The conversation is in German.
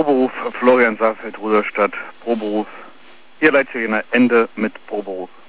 Proberuf, Florian Saalfeld, Rudolstadt, Proberuf. Hier Leitzigener Ende mit Proberuf.